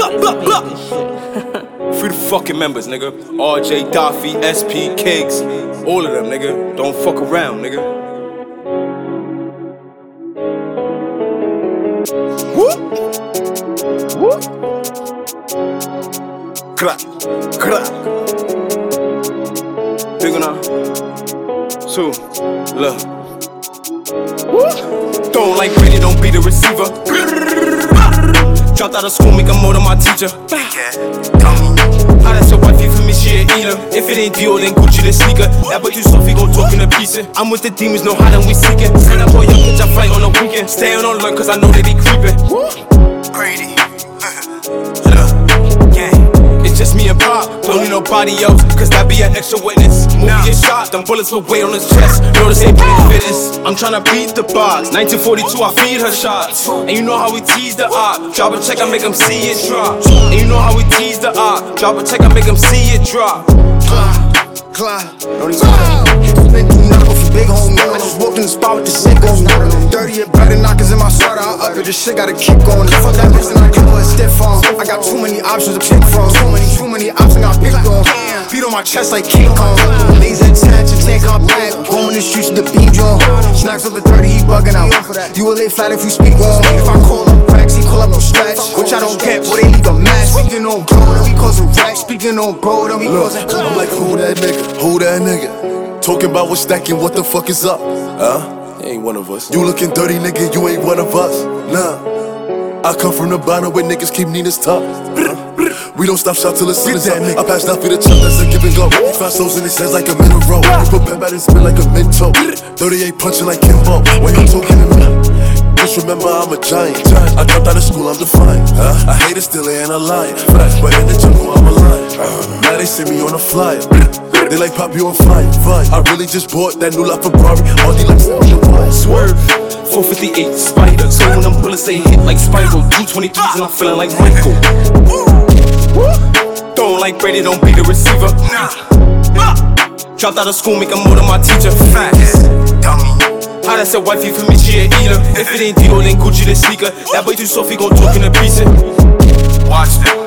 Free the fucking members, nigga. RJ, Daffy, SP, Kiggs, all of them, nigga. Don't fuck around, nigga. Whoop! Whoop! Crack, crack. Big one now. Two, look. Whoop! Don't like Brady, don't be the receiver. Dropped out of school, make a more than my teacher. How that's your wifey for me, she a eater. If it ain't Dior, then Gucci the sneaker. That boy too soft, he gon' talk in a piece. I'm with the demons, know how then we seek it. Send that boy up, catch a flight on the weekend. Staying on alert, cause I know they be creeping. Brady. It's just me and Pop, don't need nobody else, cause that be an extra witness. Movie get shot, them bullets will weight on his chest. Notice ain't pretty fitness. I'm tryna beat the box. 1942, I feed her shots. And you know how we tease the op. Drop a check, I make them see it drop. And you know how we tease the op. Drop a check, I make them see it drop. Don't even been through nothing for big homie. I just walked in the spot with the shit going on. Dirty and better knockers in my sweater. I up it, this shit gotta keep going. Fuck that bitch and I give her a stiff on. I got too many options to pick from. Too many options I picked on. Beat on my chest like King Kong. Laser attention, take our back. Going in the streets with the beam drum. Snacks over 30, he bugging out. You will lay flat if you speak wrong. If I call up racks, he call up no stretch. Which I don't get, boy, they leave a mess. Speaking on bro, then we cause a rack. Speaking on bro, then we cause a I'm like, who that nigga? Who that nigga? Talking about what's stacking, what the fuck is up? He ain't one of us. You looking dirty, nigga, you ain't one of us. Nah, I come from the bottom where niggas keep Nina's top. We don't stop shot till the sun is up. I passed out for the chop, that's a give and go. Five souls in his hands like a mineral. Put pen back and spin like a mental. 38 punching like Kimbo. When you talking to me, just remember I'm a giant. I dropped out of school, I'm defiant. I hate it still, ain't a lion. But in the jungle, I'm a lion. Now they see me on a flyer. They like pop you on fire. I really just bought that new LaFerrari. All these like Swerve, 458 Spider. So when them bullets they hit like Spiral. 223s and I'm feeling like Michael. Don't like Brady, don't be the receiver. Dropped out of school, make a more than my teacher. Facts. How that's your wifey for me, she a eater. If it ain't Dior, then Gucci the sneaker. That boy too soft, he gon' talk in a piece. Watch that.